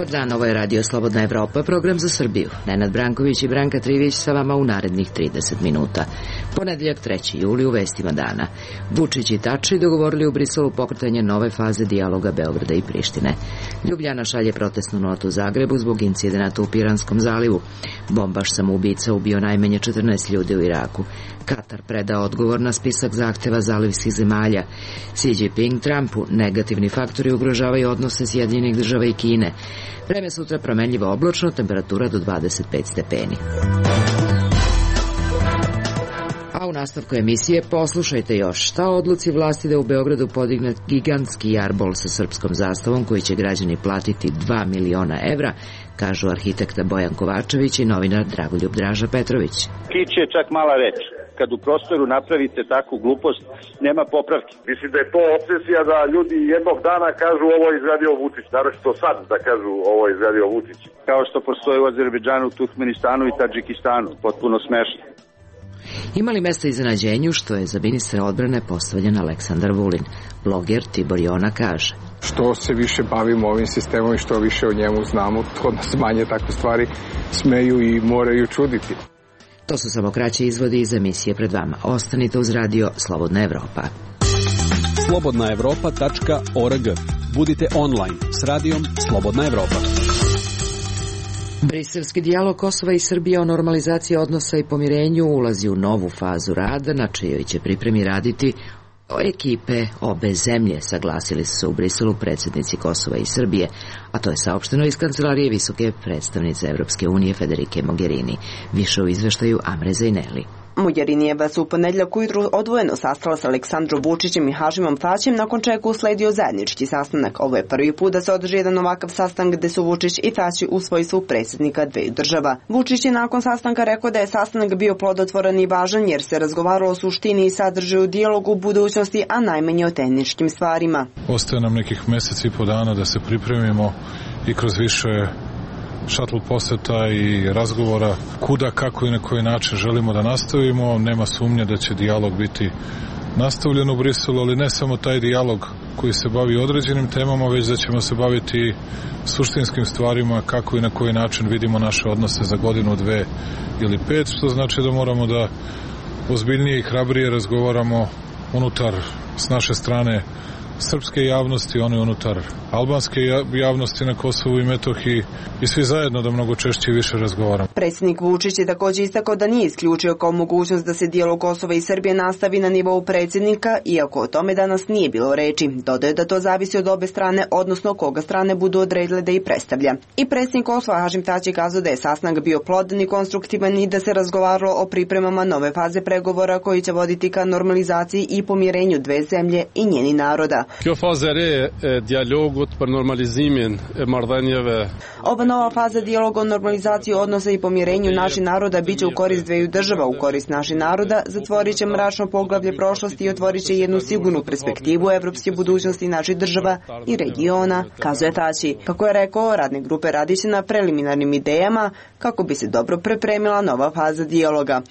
Dobar dan, ovo je Radio Slobodna Evropa, program za Srbiju. Nenad Branković i Branka Trivić sa vama u narednih 30 minuta. Ponedeljak 3. juli u vestima dana. Vučić i Tači dogovorili u Briselu pokretanje nove faze dijaloga Beograda i Prištine. Ljubljana šalje protestnu notu u Zagrebu zbog incidenata u Piranskom zalivu. Bombaš samoubica ubio najmanje 14 ljudi u Iraku. Katar predao odgovor na spisak zahteva zalivskih zemalja. Xi Jinping Trumpu, negativni faktori ugrožavaju odnose Sjedinjenih država i Kine. Vreme sutra promenljivo oblačno, temperatura do 25 stepeni. A u nastavku emisije poslušajte još šta o odluci vlasti da u Beogradu podigne gigantski jarbol sa srpskom zastavom koji će građani platiti 2 miliona evra, kažu arhitekta Bojan Kovačević i novinar Dragoljub Draža Petrović. Kič je čak mala reč. Kad u prostoru napravite takvu glupost, nema popravki. Mislim da je to obsesija da ljudi jednog dana kažu ovo je izgradio Vučić. Naročito sad da kažu ovo je izgradio Vučić. Kao što postoji u Azerbejdžanu, Turkmenistanu i Tadžikistanu. Potpuno smešno. Ima li mesta iznenađenju što je za ministra odbrane postavljen Aleksandar Vulin? Bloger Tibor Jona kaže: što se više bavimo ovim sistemom i što više o njemu znamo, to nas manje takve stvari smeju i moraju čuditi. To su samo kraći izvodi iz emisije pred vama. Ostanite uz Radio Slobodna Evropa. slobodnaevropa.org. Budite online s radijom Slobodna Evropa. Briselski dijalog Kosova i Srbije o normalizaciji odnosa i pomirenju ulazi u novu fazu rada, na čijoj će pripremi raditi ekipe obe zemlje, saglasili su se u Briselu predsjednici Kosova i Srbije, a to je saopšteno iz kancelarije visoke predstavnice Evropske unije Federike Mogherini. Više u izveštaju Amre Zajneli. Mogherini se u ponedeljak ujutru odvojeno sastala sa Aleksandrom Vučićem i Hašimom Tačijem, nakon čega usledio zajednički sastanak. Ovo je prvi put da se održi jedan ovakav sastanak gde su Vučić i Tači u svojstvu predsjednika dveju država. Vučić je nakon sastanka rekao da je sastanak bio plodotvoran i važan jer se razgovaralo o suštini i sadržaju dijalogu u budućnosti, a najmanje o tehničkim stvarima. Ostaje nam nekih mesec i po dana da se pripremimo i kroz više šatl poseta i razgovora kuda, kako i na koji način želimo da nastavimo. Nema sumnje da će dijalog biti nastavljen u Briselu, ali ne samo taj dijalog koji se bavi određenim temama, već da ćemo se baviti suštinskim stvarima, kako i na koji način vidimo naše odnose za godinu, 2 ili 5, što znači da moramo da ozbiljnije i hrabrije razgovaramo unutar s naše strane srpske javnosti, one unutar albanske javnosti na Kosovu i Metohiji i svi zajedno da mnogo češće i više razgovaramo. Predsjednik Vučić je također istakao da nije isključio kao mogućnost da se dijalog Kosova i Srbije nastavi na nivou predsjednika, iako o tome danas nije bilo reči. Dodaje da to zavisi od obe strane, odnosno koga strane budu odredile da ih predstavlja. I predsjednik Kosova Hašim Tači kazao da je sastanak bio plodan i konstruktivan i da se razgovaralo o pripremama nove faze pregovora koji će voditi ka normalizaciji i pomirenju dve zemlje i njeni naroda. Kjo faza re dijalogut për normalizimin e marrëdhënieve. Ova nova faza dijaloga o normalizaciji odnosa i pomirenju naših naroda biće u korist dveju država, u korist naših naroda, zatvorit će mračno poglavlje prošlosti i otvorit će jednu sigurnu perspektivu evropske budućnosti naših država i regiona, kazuje Tači. Kako je rekao, radne grupe radiće na preliminarnim idejama kako bi se dobro pripremila nova faza dijaloga.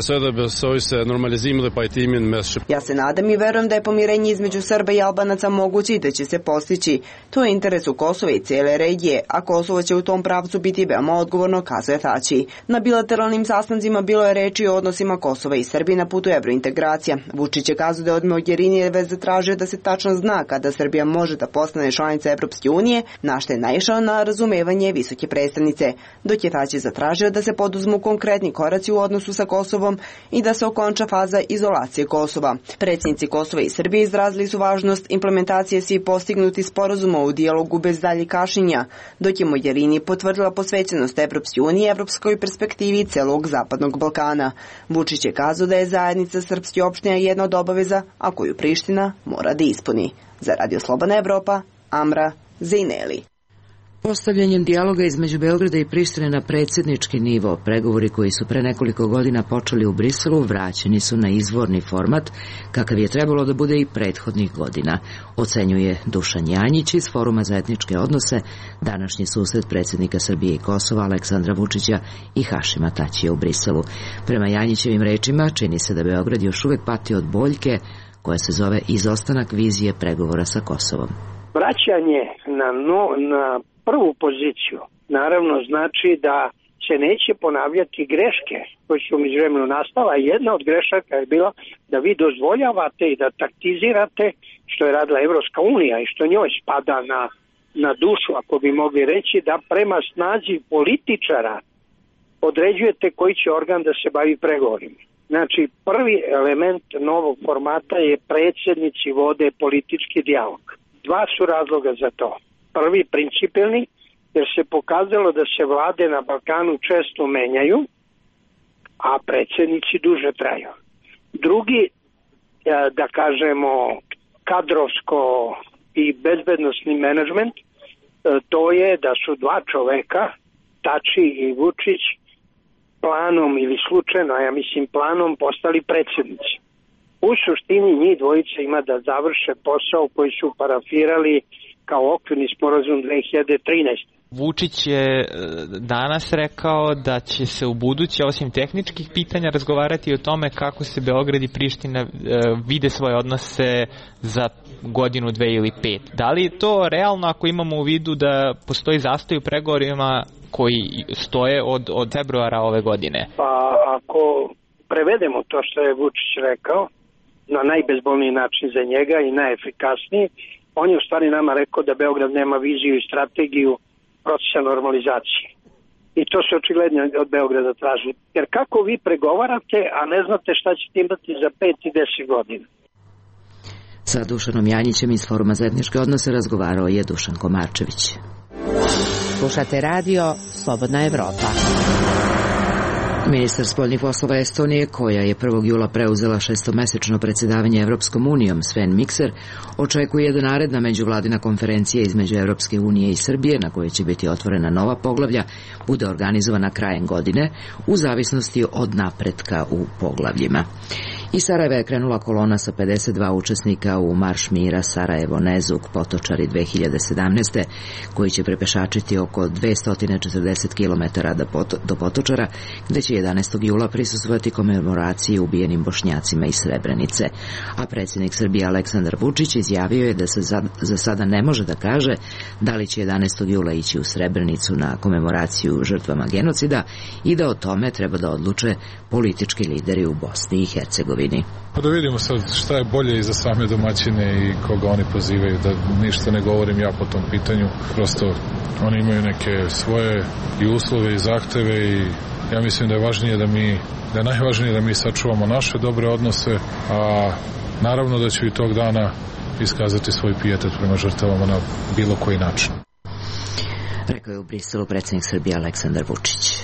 Ja se nadam i verujem da je pomirenje između Srba i Albanaca moguće i da će se postići. To je interesu Kosova i cijele regije, a Kosovo će u tom pravcu biti veoma odgovorno, kazuje Tači. Na bilateralnim sastancima bilo je reči o odnosima Kosova i Srbije na putu evrointegracija. Vučić je kazao da je od Mogherinijeve zatražio da se tačno zna kada Srbija može da postane članica Evropske unije, na što je naišao na razumevanje visoke predstavnice, dok je Tači zatražio da se poduzmu konkretni koraci u odnosu sa Kosovom i da se okonča faza izolacije Kosova. Predsjednici Kosova i Srbije izrazili su važnost implementacije svih postignutih sporazuma u dijalogu bez daljih kašnjenja, dok je Mogherini potvrdila posvećenost Evropske unije i evropskoj perspektivi celog Zapadnog Balkana. Vučić je kazao da je zajednica srpskih opština jedna od obaveza, a koju Priština mora da ispuni. Za Radio Slobodna Evropa, Amra Zajneli. Postavljanjem dijaloga između Beograda i Prištine na predsjednički nivo, pregovori koji su pre nekoliko godina počeli u Briselu vraćeni su na izvorni format, kakav je trebalo da bude i prethodnih godina, ocenjuje Dušan Janjić iz Foruma za etničke odnose, današnji susret predsjednika Srbije i Kosova Aleksandra Vučića i Hašima Tačija u Briselu. Prema Janjićevim rečima, čini se da Beograd još uvek pati od boljke koja se zove izostanak vizije pregovora sa Kosovom. Vraćanje na prvu poziciju, naravno znači da se neće ponavljati greške koje su u međuvremenu nastala. Jedna od grešaka je bila da vi dozvoljavate i da taktizirate, što je radila Evropska unija i što njoj spada na dušu, ako bi mogli reći, da prema snazi političara određujete koji će organ da se bavi pregovorima. Znači, prvi element novog formata je predsjednici vode politički dijalog. Dva su razloga za to. Prvi, principijelni, jer se pokazalo da se vlade na Balkanu često menjaju, a predsjednici duže traju. Drugi, da kažemo, kadrovsko i bezbednosni menadžment, to je da su dva čoveka, Tači i Vučić, planom ili slučajno, ja mislim planom, postali predsjednici. U suštini njih dvojica ima da završe posao koji su parafirali kao okvirni sporazum 2013. Vučić je danas rekao da će se u buduće, osim tehničkih pitanja, razgovarati o tome kako se Beograd i Priština vide svoje odnose za godinu, 2 ili 5. Da li je to realno ako imamo u vidu da postoji zastoj u pregovorima koji stoje od februara ove godine? Pa ako prevedemo to što je Vučić rekao na najbezbolniji način za njega i najefikasniji, on je u stvari nama rekao da Beograd nema viziju i strategiju procesa normalizacije. I to se očigledno od Beograda traži. Jer kako vi pregovarate, a ne znate šta ćete imati za 5 i 10 godina? Sa Dušanom Janjićem iz Foruma za etničke odnose razgovarao je Dušan Komarčević. Slušate radio Slobodna Evropa. Ministar spoljnih poslova Estonije, koja je 1. jula preuzela 6-mesečno predsjedavanje Evropskom unijom, Sven Mikser, očekuje da naredna međuvladina konferencija između Evropske unije i Srbije, na kojoj će biti otvorena nova poglavlja, bude organizovana krajem godine, u zavisnosti od napretka u poglavljima. Iz Sarajeva je krenula kolona sa 52 učesnika u Marš mira Sarajevo-Nezuk-Potočari 2017. koji će prepešačiti oko 240 km do Potočara, gde će 11. jula prisustvovati komemoraciji ubijenim Bošnjacima iz Srebrenice. A predsjednik Srbije Aleksandar Vučić izjavio je da se za sada ne može da kaže da li će 11. jula ići u Srebrenicu na komemoraciju žrtvama genocida i da o tome treba da odluče politički lideri u Bosni i Hercegovini. Pa da vidimo sad šta je bolje i za same domaćine i koga oni pozivaju, da ništa ne govorim ja po tom pitanju, prosto oni imaju neke svoje i uslove i zahteve i ja mislim da je važnije da je najvažnije da mi sačuvamo naše dobre odnose, a naravno da ću i tog dana iskazati svoj pijetet prema žrtvama na bilo koji način. Rekao je u Briselu predsjednik Srbije Aleksandar Vučić.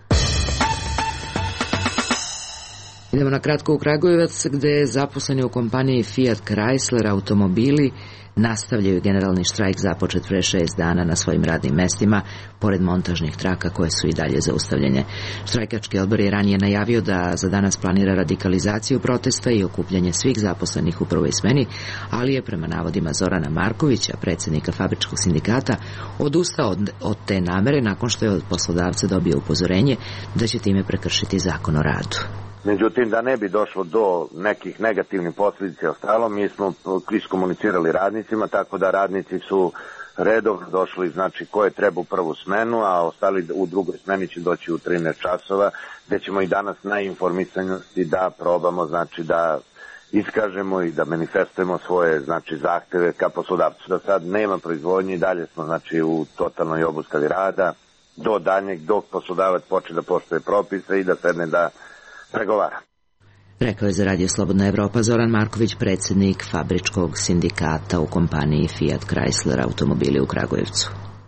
Idemo na kratko u Kragujevac, gde zaposleni u kompaniji Fiat Chrysler automobili nastavljaju generalni štrajk započet pre 6 dana na svojim radnim mestima, pored montažnih traka koje su i dalje zaustavljene. Štrajkački odbor je ranije najavio da za danas planira radikalizaciju protesta i okupljanje svih zaposlenih u prvoj smeni, ali je prema navodima Zorana Markovića, predsjednika Fabričkog sindikata, odustao od te namere nakon što je od poslodavca dobio upozorenje da će time prekršiti zakon o radu. Međutim, da ne bi došlo do nekih negativnih posljedica i ostalo, mi smo iskomunicirali radnicima, tako da radnici su redovno došli, znači koje treba u prvu smenu, a ostali u drugoj smeni će doći u 13 časova, gde ćemo i danas na informisanosti da probamo, znači da iskažemo i da manifestujemo svoje, znači, zahteve ka poslodavcu. Da sad nema proizvodnje i dalje smo, znači, u totalnoj obustavi rada do daljnjeg, dok poslodavac počne da poštuje propise i da sedne da pregovara. Rekao je za Radio Slobodna Evropa Zoran Marković, predsjednik Fabričkog sindikata u kompaniji Fiat Chrysler automobili u Kragujevcu.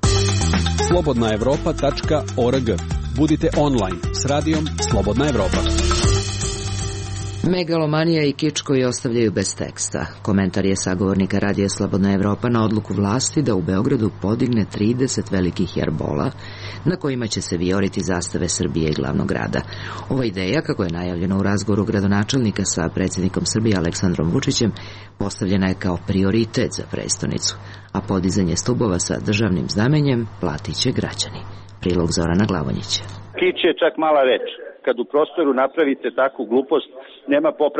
slobodnaevropa.org. Budite online s radijom Slobodna Evropa. Megalomanija i kič koji ostavljaju bez teksta. Komentar je sagovornika Radija Slobodna Evropa na odluku vlasti da u Beogradu podigne 30 velikih jarbola na kojima će se vijoriti zastave Srbije i glavnog grada. Ova ideja, kako je najavljeno u razgovoru gradonačelnika sa predsjednikom Srbije Aleksandrom Vučićem, postavljena je kao prioritet za prestonicu, a podizanje stubova sa državnim znamenjem platit će građani. Prilog Zorana Glavonjića. Kič je čak mala reč. Kad u prostoru napravite takvu glupost, nema popravke.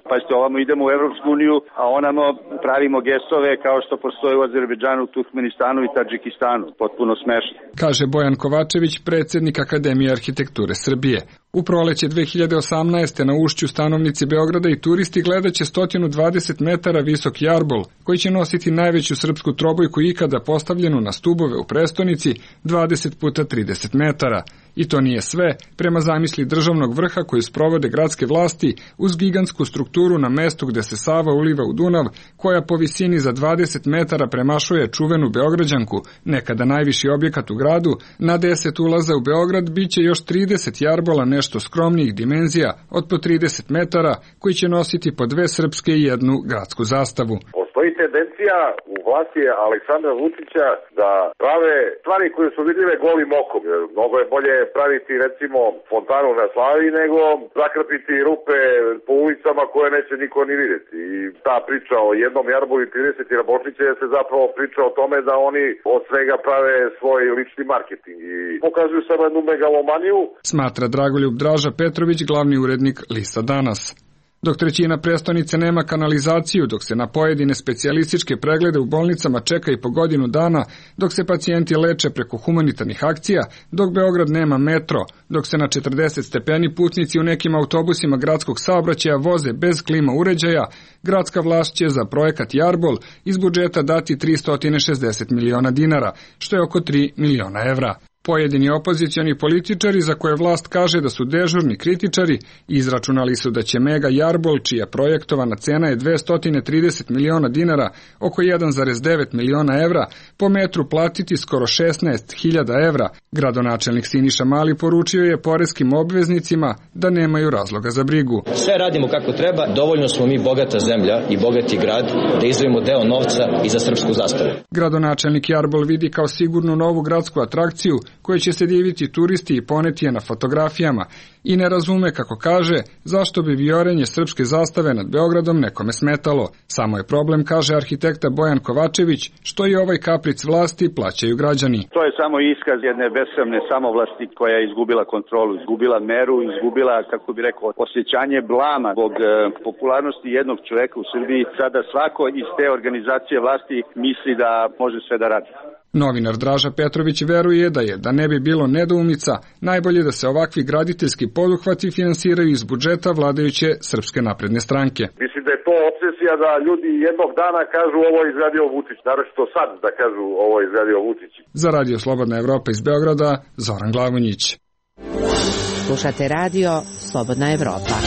Pazite, ovamo idemo u Evropsku uniju, a onamo pravimo gestove kao što postoje u Azerbejdžanu, Turkmenistanu i Tadžikistanu. Potpuno smešno. Kaže Bojan Kovačević, predsjednik Akademije arhitekture Srbije. U proleće 2018. na ušću stanovnici Beograda i turisti gledaće 120 metara visok jarbol, koji će nositi najveću srpsku trobojku ikada postavljenu na stubove u prestonici 20 puta 30 metara. I to nije sve, prema zamisli državnog vrha koji sprovode gradske vlasti uz gigantsku strukturu na mestu gde se Sava uliva u Dunav, koja po visini za 20 metara premašuje čuvenu Beograđanku, nekada najviši objekat u gradu, na 10 ulaza u Beograd biće još 30 jarbola nešto skromnijih dimenzija od po 30 metara, koji će nositi po 2 srpske i 1 gradsku zastavu. Postoji tendencija u vlasti Aleksandra Vučića da prave stvari koje su vidljive golim okom. Mnogo je bolje praviti recimo fontanu na Slavi nego zakrpiti rupe po ulicama koje neće niko ni vidjeti. I ta priča o jednom jarbolu i 30 jarbočića se zapravo priča o tome da oni od svega prave svoj lični marketing i pokazuju samo jednu megalomaniju. Smatra Dragoljub Draža Petrović, glavni urednik Lista Danas. Dok trećina prestonice nema kanalizaciju, dok se na pojedine specijalističke preglede u bolnicama čeka i po godinu dana, dok se pacijenti leče preko humanitarnih akcija, dok Beograd nema metro, dok se na 40 stepeni putnici u nekim autobusima gradskog saobraćaja voze bez klima uređaja, gradska vlast će za projekat Jarbol iz budžeta dati 360 miliona dinara, što je oko 3 miliona evra. Pojedini opozicioni političari, za koje vlast kaže da su dežurni kritičari, izračunali su da će mega Jarbol, čija projektovana cena je 230 miliona dinara, oko 1,9 miliona evra, po metru platiti skoro 16.000 evra. Gradonačelnik Siniša Mali poručio je poreskim obveznicima da nemaju razloga za brigu. Sve radimo kako treba, dovoljno smo mi bogata zemlja i bogati grad da izdvojimo deo novca i za srpsku zastavu. Gradonačelnik Jarbol vidi kao sigurnu novu gradsku atrakciju koje će se diviti turisti i poneti je na fotografijama i ne razume, kako kaže, zašto bi viorenje srpske zastave nad Beogradom nekome smetalo. Samo je problem, kaže arhitekta Bojan Kovačević, što i ovaj kapric vlasti plaćaju građani. To je samo iskaz jedne besramne samovlasti koja je izgubila kontrolu, izgubila meru, izgubila, kako bi rekao, osjećanje blama zbog popularnosti jednog čoveka u Srbiji. Sada svako iz te organizacije vlasti misli da može sve da radi. Novinar Draža Petrović veruje da ne bi bilo nedoumica, najbolje da se ovakvi graditeljski poduhvati finansiraju iz budžeta vladajuće Srpske napredne stranke. Mislim da je to obsesija da ljudi jednog dana kažu ovo je izgradio Vučić, naročito sad da kažu ovo je izgradio Vučić. Za Radio Slobodna Evropa iz Beograda, Zoran Glavonjić. Slušate radio Slobodna Evropa.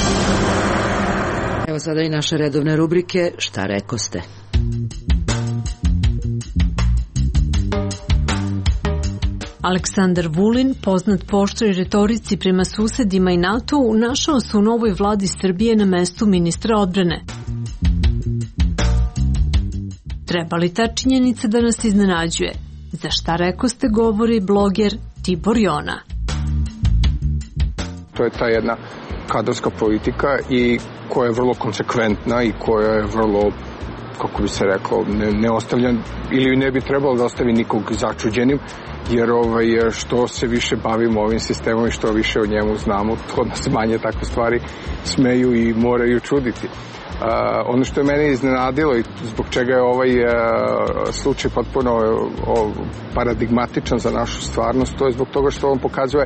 Evo sada i naše redovne rubrike Šta rekoste? Aleksandar Vulin, poznat po oštroj retorici prema susedima i NATO-u, našao se u novoj vladi Srbije na mestu ministra odbrane. Treba li ta činjenica da nas iznenađuje? Za Šta rekoste govori bloger Tibor Jona. To je ta jedna kadrovska politika i koja je vrlo konsekventna i koja je vrlo, kako bi se rekao, ne ostavlja ili ne bi trebalo da ostavi nikog začuđenim, jer što se više bavimo ovim sistemom i što više o njemu znamo, to nas manje takve stvari smeju i moraju čuditi. Ono što je mene iznenadilo i zbog čega je ovaj slučaj potpuno paradigmatičan za našu stvarnost, to je zbog toga što on pokazuje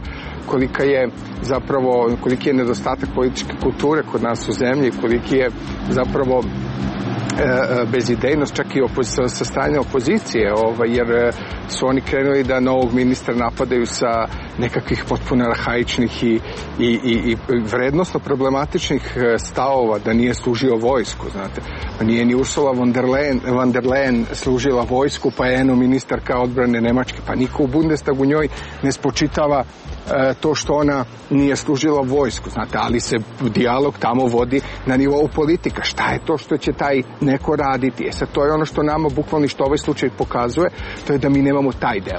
koliki je nedostatak političke kulture kod nas u zemlji, koliki je zapravo bezidejnost čak i sa strane opozicije, jer su oni krenuli da novog ministra napadaju sa nekakvih potpuno arhaičnih i vrednostno problematičnih stavova, da nije služio vojsku, znate. Pa nije ni Ursula von der Leyen služila vojsku, pa je ministarka odbrane Nemačke, pa niko u Bundestagu njoj ne spočitava to što ona nije služila vojsku, znate, ali se dijalog tamo vodi na nivou politika. Šta je to što će taj neko raditi? Sad, to je ono što nama bukvalno što ovaj slučaj pokazuje, to je da mi nemamo taj deo.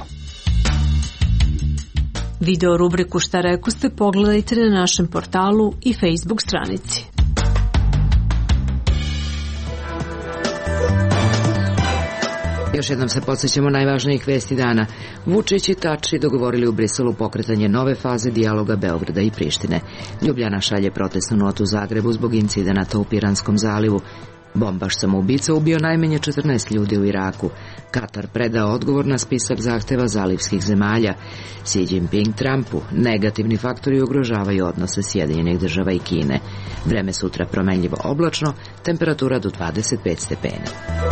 Video rubriku Šta rekoste pogledajte na našem portalu i Facebook stranici. Još jednom se podsjećamo najvažnijih vesti dana. Vučić i Tači dogovorili u Briselu pokretanje nove faze dijaloga Beograda i Prištine. Ljubljana šalje protestnu notu Zagrebu zbog incidenata u Piranskom zalivu. Bombaš samoubica ubio najmanje 14 ljudi u Iraku. Katar predao odgovor na spisak zahteva zalivskih zemalja. Xi Jinping Trumpu. Negativni faktori ugrožavaju odnose Sjedinjenih država i Kine. Vreme sutra promenljivo oblačno, temperatura do 25 stepeni.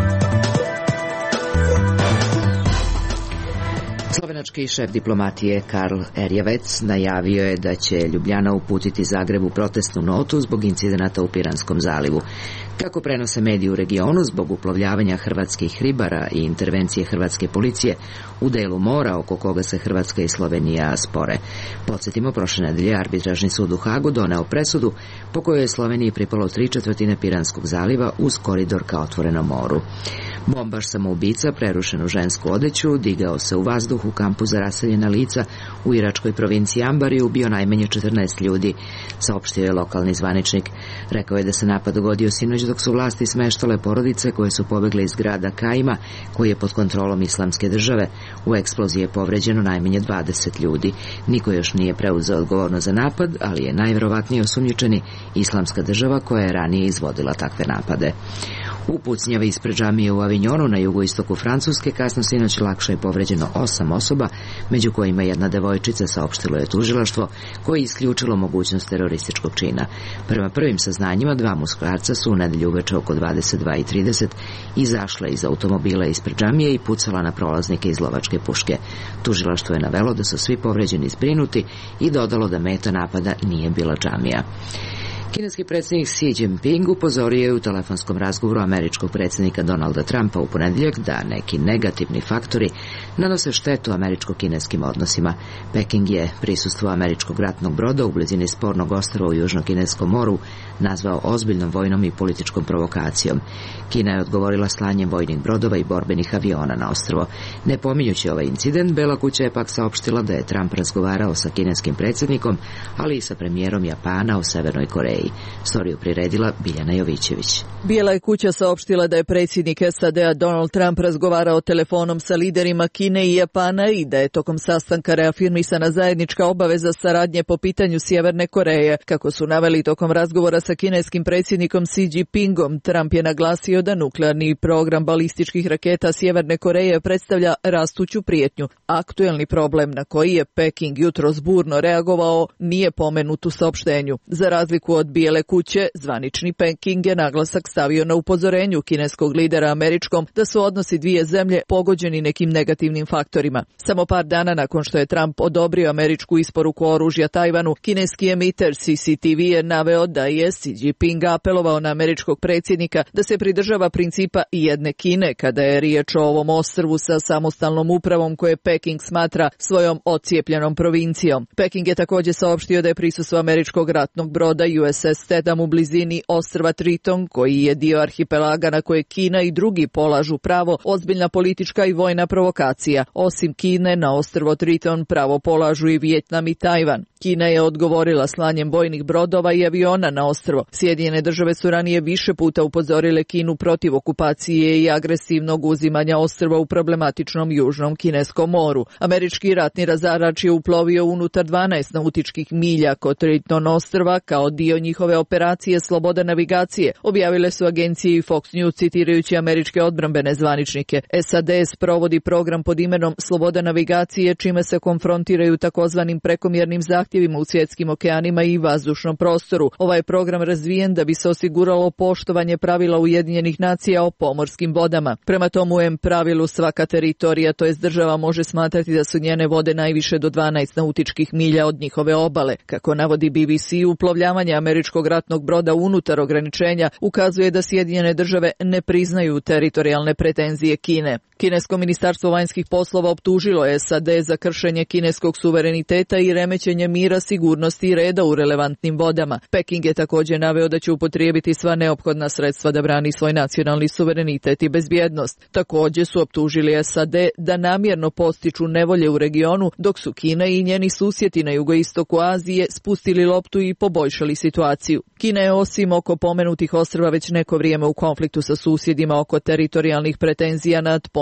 Slovenački šef diplomatije Karl Erjavec najavio je da će Ljubljana uputiti Zagrebu protestnu notu zbog incidenata u Piranskom zalivu. Kako prenose mediji u regionu, zbog uplovljavanja hrvatskih ribara i intervencije hrvatske policije u delu mora oko koga se Hrvatska i Slovenija spore. Podsjetimo, prošle nedelje arbitražni sud u Hagu doneo presudu po kojoj je Sloveniji pripalo 3/4 Piranskog zaliva uz koridor ka otvorenom moru. Bombaš samoubica, prerušenu žensku odeću, digao se u vazduh u kampu za raseljena lica u iračkoj provinciji Ambar i ubio najmanje 14 ljudi, saopštio je lokalni zvaničnik. Rekao je da se napad dogodio sinoć dok su vlasti smeštale porodice koje su pobegle iz grada Kaima, koji je pod kontrolom Islamske države. U eksploziji je povređeno najmanje 20 ljudi. Niko još nije preuzeo odgovornost za napad, ali je najverovatnije osumnjičeni Islamska država koja je ranije izvodila takve napade. U pucnjavi ispred džamije u Avignonu na jugoistoku Francuske kasno sinoć lakše je povređeno 8 osoba, među kojima jedna devojčica, saopštilo je tužilaštvo, koje je isključilo mogućnost terorističkog čina. Prema prvim saznanjima, 2 muškarca su u nedelju uveče oko 22:30 izašla iz automobila ispred džamije i pucala na prolaznike iz lovačke puške. Tužilaštvo je navelo da su svi povređeni zbrinuti i dodalo da meta napada nije bila džamija. Kineski predsjednik Xi Jinping upozorio je u telefonskom razgovoru američkog predsjednika Donalda Trumpa u ponedjeljak da neki negativni faktori nanose štetu američko-kineskim odnosima. Peking je prisustvo američkog ratnog broda u blizini spornog ostrva u Južno-Kineskom moru nazvao ozbiljnom vojnom i političkom provokacijom. Kina je odgovorila slanjem vojnih brodova i borbenih aviona na ostrvo. Ne pominjući ovaj incident, Bela kuća je pak saopštila da je Trump razgovarao sa kineskim predsjednikom, ali i sa premijerom Japana u Severnoj Koreji. Storiju priredila Biljana Jovićević. Bijela je kuća saopštila da je predsjednik SAD-a Donald Trump razgovarao telefonom sa liderima Kine i Japana i da je tokom sastanka reafirmisana zajednička obaveza saradnje po pitanju Sjeverne Koreje. Kako su naveli tokom razgovora sa kineskim predsjednikom Xi Jinpingom, Trump je naglasio da nuklearni program balističkih raketa Sjeverne Koreje predstavlja rastuću prijetnju. Aktuelni problem na koji je Peking jutros burno reagovao nije pomenut u saopštenju. Za razliku od Bijele kuće, zvanični Peking je naglasak stavio na upozorenju kineskog lidera američkom da su odnosi dvije zemlje pogođeni nekim negativnim faktorima. Samo par dana nakon što je Trump odobrio američku isporuku oružja Tajvanu, kineski emiter CCTV je naveo da je Xi Jinping apelovao na američkog predsjednika da se pridržava principa jedne Kine kada je riječ o ovom ostrvu sa samostalnom upravom koje Peking smatra svojom ocijepljenom provincijom. Peking je također saopštio da je prisustvo američkog ratnog broda USS Teddam u blizini ostrva Triton, koji je dio arhipelaga na koje Kina i drugi polažu pravo, ozbiljna politička i vojna provokacija. Osim Kine, na ostrvo Triton pravo polažu i Vijetnam i Tajvan. Kina je odgovorila slanjem vojnih brodova i aviona na ostrvo. Sjedinjene države su ranije više puta upozorile Kinu protiv okupacije i agresivnog uzimanja ostrva u problematičnom Južnom Kineskom moru. Američki ratni razarač je uplovio unutar 12 nautičkih milja kod Triton ostrva kao dio njihove operacije Sloboda navigacije, objavile su agencije i Fox News citirajući američke odbrambene zvaničnike. SAD sprovodi program pod imenom Sloboda navigacije, čime se konfrontiraju takozvanim prekomjernim zahtjevima u svjetskim okeanima i vazdušnom prostoru. Ovaj program razvijen da bi se osiguralo poštovanje pravila Ujedinjenih nacija o pomorskim vodama. Prema tomu pravilu svaka teritorija, to jest država, može smatrati da su njene vode najviše do 12 nautičkih milja od njihove obale. Kako navodi BBC, uplovljavanje američkog ratnog broda unutar ograničenja ukazuje da Sjedinjene države ne priznaju teritorijalne pretenzije Kine. Kinesko ministarstvo vanjskih poslova optužilo je SAD za kršenje kineskog suvereniteta i remećenje mira, sigurnosti i reda u relevantnim vodama. Peking je također naveo da će upotrijebiti sva neophodna sredstva da brani svoj nacionalni suverenitet i bezbjednost. Također su optužili SAD da namjerno postiču nevolje u regionu, dok su Kina i njeni susjedi na jugoistoku Azije spustili loptu i poboljšali situaciju. Kina je osim oko pomenutih ostrva već neko vrijeme u konfliktu sa susjedima oko teritorijalnih pretenzija nad pomorskim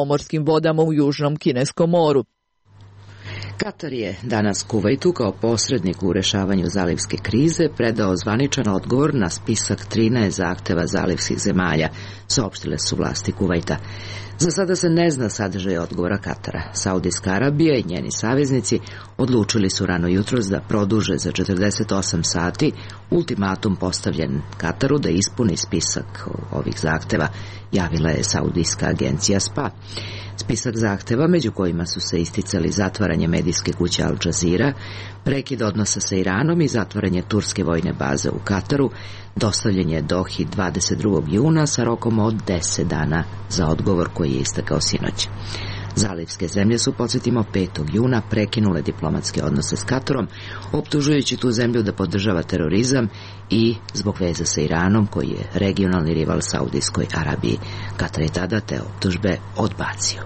pomorskim vodama u Južnom Kineskom moru. Katar je danas Kuvajtu kao posrednik u rešavanju zalivske krize predao zvaničan odgovor na spisak 13 zahteva zalivskih zemalja, saopštile su vlasti Kuvajta. Za sada se ne zna sadržaj odgovora Katara. Saudijska Arabija i njeni saveznici odlučili su rano jutros da produže za 48 sati ultimatum postavljen Kataru da ispuni spisak ovih zahteva, javila je saudijska agencija SPA. Spisak zahteva, među kojima su se isticali zatvaranje medijske kuće Al Jazeera, prekid odnosa sa Iranom i zatvaranje turske vojne baze u Kataru, dostavljen je Dohi 22. juna sa rokom od 10 dana za odgovor koji je istakao sinoć. Zalivske zemlje su, podsjetimo, 5. juna prekinule diplomatske odnose s Katarom, optužujući tu zemlju da podržava terorizam i zbog veze sa Iranom, koji je regionalni rival Saudijskoj Arabiji. Katar je tada te optužbe odbacio.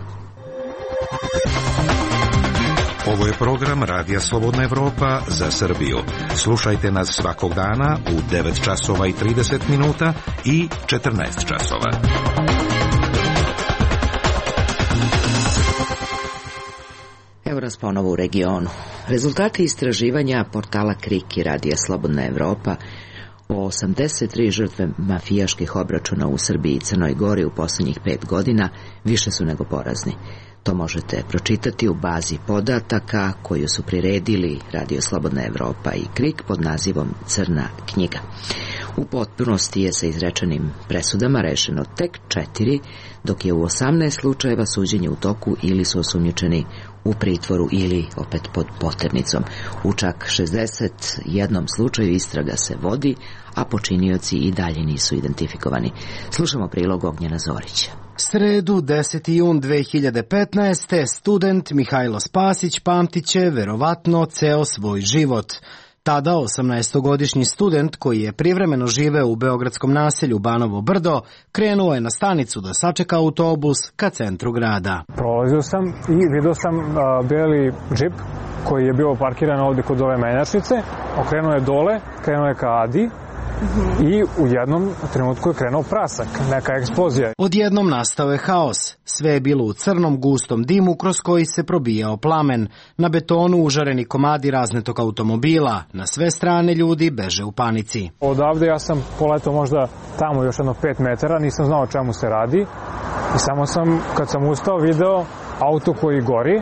Ovo je program Radija Slobodna Evropa za Srbiju. Slušajte nas svakog dana u 9 časova i 30 minuta i 14 časova. Evo nas ponovo u regionu. Rezultati istraživanja portala KRIK i Radija Slobodna Evropa o 83 žrtve mafijaških obračuna u Srbiji i Crnoj Gori u poslednjih 5 godina više su nego porazni. To možete pročitati u bazi podataka koju su priredili Radio Slobodna Evropa i KRIK pod nazivom Crna knjiga. U potpunosti je sa izrečenim presudama rešeno tek 4, dok je u 18 slučajeva suđenje u toku ili su osumnjičeni u pritvoru ili opet pod poternicom. U čak 61 slučaju istraga se vodi, a počinioci i dalje nisu identifikovani. Slušamo prilog Ognjena Zorića. Sredu, 10. jun 2015. student Mihajlo Spasić pamtit će verovatno ceo svoj život. Tada 18-godišnji student koji je privremeno živeo u beogradskom naselju Banovo Brdo krenuo je na stanicu da sačeka autobus ka centru grada. Prolazio sam i vidio sam beli džip koji je bio parkiran ovdje kod ove menjačnice. Okrenuo je dole, krenuo je ka Adi. I u jednom trenutku je krenuo prasak, neka eksplozija. Odjednom nastao je haos. Sve je bilo u crnom gustom dimu kroz koji se probijao plamen. Na betonu užareni komadi raznetog automobila. Na sve strane ljudi beže u panici. Odavde ja sam poletao možda tamo još jedno 5 metara, nisam znao o čemu se radi. I samo sam, kad sam ustao, video auto koji gori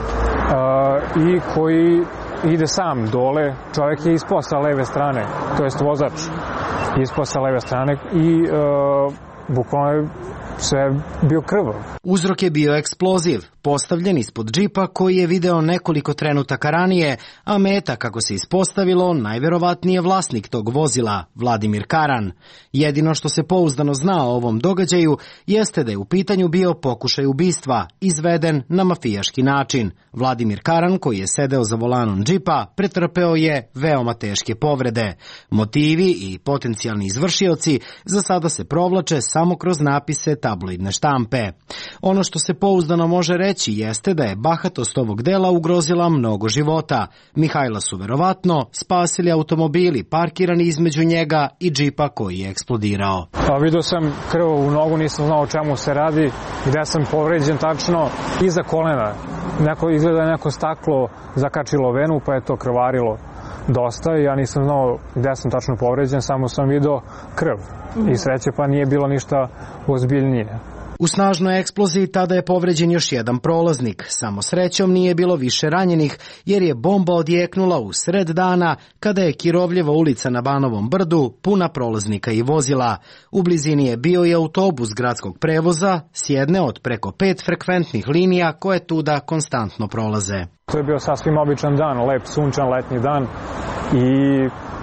i koji ide sam dole. Čovjek je ispao sa leve strane, to jest vozač ispao sa leve strane i bukvalno je sve bio krvav. Uzrok je bio eksploziv, postavljen ispod džipa koji je video nekoliko trenutaka ranije, a meta, kako se ispostavilo, najverovatnije vlasnik tog vozila, Vladimir Karan. Jedino što se pouzdano zna o ovom događaju jeste da je u pitanju bio pokušaj ubistva, izveden na mafijaški način. Vladimir Karan, koji je sedeo za volanom džipa, pretrpeo je veoma teške povrede. Motivi i potencijalni izvršioci za sada se provlače samo kroz napise tabloidne štampe. Ono što se pouzdano može reći jeste da je bahatost ovog dela ugrozila mnogo života. Mihajla su verovatno spasili automobili parkirani između njega i džipa koji je eksplodirao. Vidio sam krv u nogu, nisam znao o čemu se radi, gde sam povređen tačno iza kolena. Izgleda je neko staklo zakačilo venu pa je to krvarilo dosta i ja nisam znao gde sam tačno povređen, samo sam video krv i sreće pa nije bilo ništa ozbiljnije. U snažnoj eksploziji tada je povređen još jedan prolaznik. Samo srećom nije bilo više ranjenih jer je bomba odjeknula u sred dana kada je Kirovljeva ulica na Banovom Brdu puna prolaznika i vozila. U blizini je bio i autobus gradskog prevoza s jedne od preko 5 frekventnih linija koje tuda konstantno prolaze. To je bio sasvim običan dan, lep sunčan letnji dan i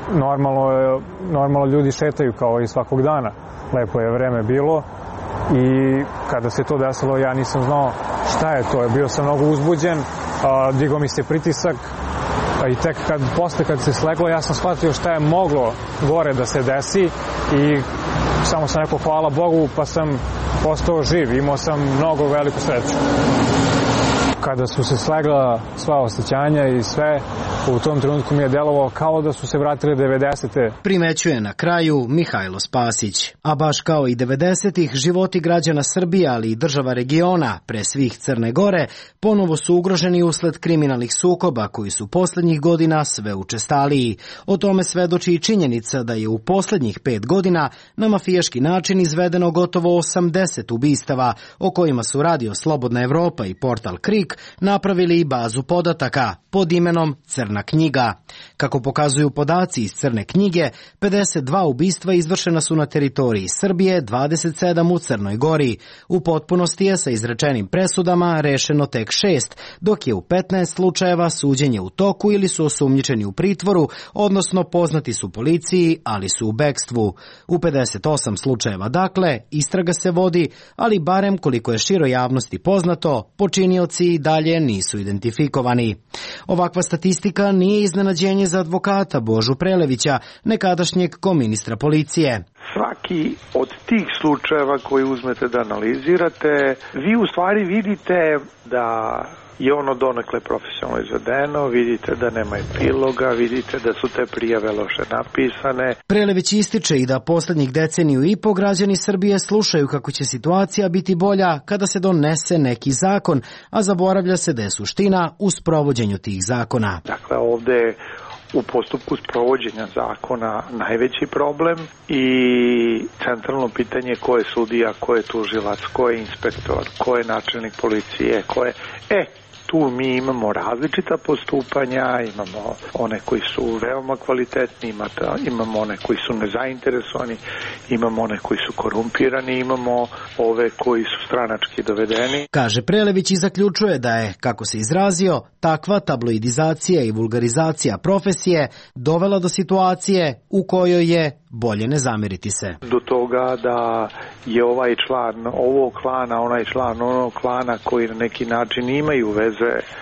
normalno ljudi šetaju kao i svakog dana. Lepo je vreme bilo. I kada se to desilo ja nisam znao šta je to, bio sam mnogo uzbuđen, digao mi se pritisak i tek kad se sleglo ja sam shvatio šta je moglo gore da se desi i samo sam rekao hvala Bogu pa sam postao živ, imao sam mnogo veliku sreću. Kada su se slegla sva osjećanja i sve, U tom trenutku mi je delovalo kao da su se vratili 90. Primećuje na kraju Mihajlo Spasić. A baš kao i 90-ih, životi građana Srbije, ali i država regiona, pre svih Crne Gore, ponovo su ugroženi usled kriminalnih sukoba koji su poslednjih godina sve učestaliji. O tome svedoči i činjenica da je u poslednjih 5 godina na mafijaški način izvedeno gotovo 80 ubistava, o kojima su Radio Slobodna Evropa i portal KRIK napravili i bazu podataka pod imenom Crna knjiga. Kako pokazuju podaci iz Crne knjige, 52 ubistva izvršena su na teritoriji Srbije, 27 u Crnoj Gori. U potpunosti je sa izrečenim presudama rešeno tek 6, dok je u 15 slučajeva suđenje u toku ili su osumnjičeni u pritvoru, odnosno poznati su policiji, ali su u bekstvu. U 58 slučajeva, dakle, istraga se vodi, ali barem koliko je široj javnosti poznato, počinioci i dalje nisu identifikovani. Ovakva statistika nije iznenađenje za advokata Božu Prelevića, nekadašnjeg koministra policije. Svaki od tih slučajeva koji uzmete da analizirate, vi u stvari vidite da je ono donekle profesionalno izvedeno, vidite da nema epiloga, vidite da su te prijave loše napisane. Prelević ističe i da poslednjih deceniju i po građani Srbije slušaju kako će situacija biti bolja kada se donese neki zakon, a zaboravlja se da je suština u sprovođenju tih zakona. Dakle, ovde u postupku sprovođenja zakona najveći problem i centralno pitanje ko je sudija, ko je tužilac, ko je inspektor, ko je načelnik policije, ko je... Tu mi imamo različita postupanja, imamo one koji su veoma kvalitetni, imamo one koji su nezainteresovani, imamo one koji su korumpirani, imamo ove koji su stranački dovedeni. Kaže Prelević i zaključuje da je, kako se izrazio, takva tabloidizacija i vulgarizacija profesije dovela do situacije u kojoj je bolje ne zameriti se. Do toga da je ovaj član ovog klana, onaj član onog klana koji na neki način imaju veze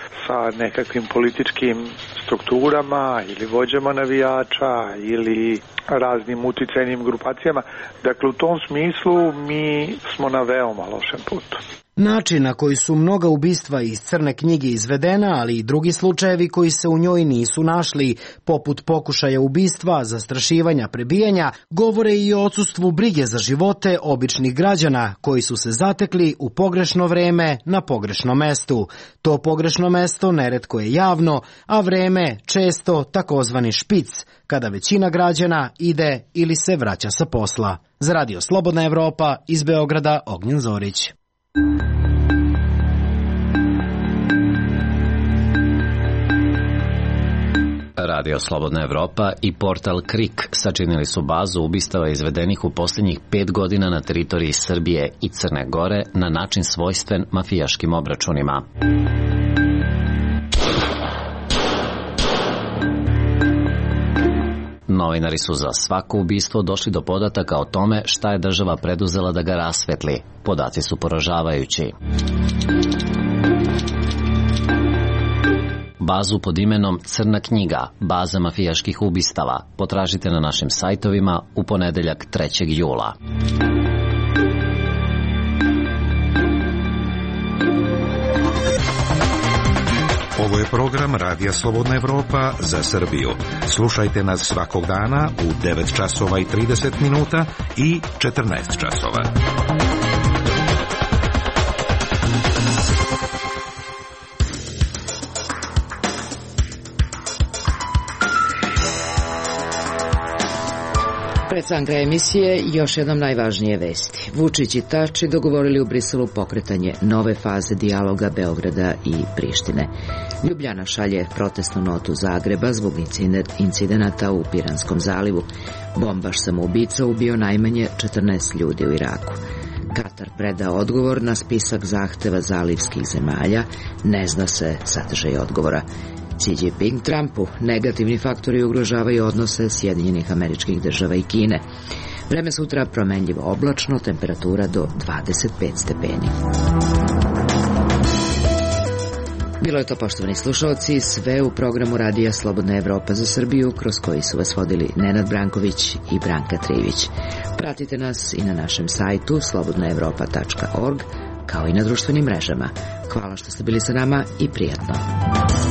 sa nekakvim političkim strukturama ili vođama navijača ili raznim uticajnim grupacijama. Dakle, u tom smislu mi smo na veoma lošem putu. Način na koji su mnoga ubistva iz Crne knjige izvedena, ali i drugi slučajevi koji se u njoj nisu našli, poput pokušaja ubistva, zastrašivanja, prebijanja, govore i o odsustvu brige za živote običnih građana koji su se zatekli u pogrešno vreme na pogrešnom mestu. To pogrešno mesto neretko je javno, a vreme često takozvani špic, kada većina građana ide ili se vraća sa posla. Za Radio Slobodna Evropa, iz Beograda, Ognjen Zorić. Radio Slobodna Evropa i portal KRIK sačinili su bazu ubistava izvedenih u posljednjih 5 godina na teritoriji Srbije i Crne Gore na način svojstven mafijaškim obračunima. Novinari su za svako ubistvo došli do podataka o tome šta je država preduzela da ga rasvetli. Podaci su poražavajući. Bazu pod imenom Crna knjiga, baza mafijaških ubistava, potražite na našim sajtovima u ponedeljak 3. jula. Ovo je program Radija Slobodna Evropa za Srbiju. Slušajte nas svakog dana u 9 časova i 30 minuta i 14 časova. Pred sam kraj emisije još jednom najvažnije vesti. Vučić i Tači dogovorili u Briselu pokretanje nove faze dijaloga Beograda i Prištine. Ljubljana šalje protestnu notu Zagreba zbog incidenata u Piranskom zalivu. Bombaš samoubica ubio najmanje 14 ljudi u Iraku. Katar predao odgovor na spisak zahteva zalivskih zemalja, ne zna se sadržaj odgovora. Xi Jinping Trumpu, negativni faktori ugrožavaju odnose Sjedinjenih Američkih Država i Kine. Vreme sutra promenljivo oblačno, temperatura do 25 stepeni. Bilo je to, poštovani slušalci, sve u programu Radija Slobodna Evropa za Srbiju, kroz koji su vas vodili Nenad Branković i Branka Trivić. Pratite nas i na našem sajtu slobodnaevropa.org, kao i na društvenim mrežama. Hvala što ste bili sa nama i prijatno.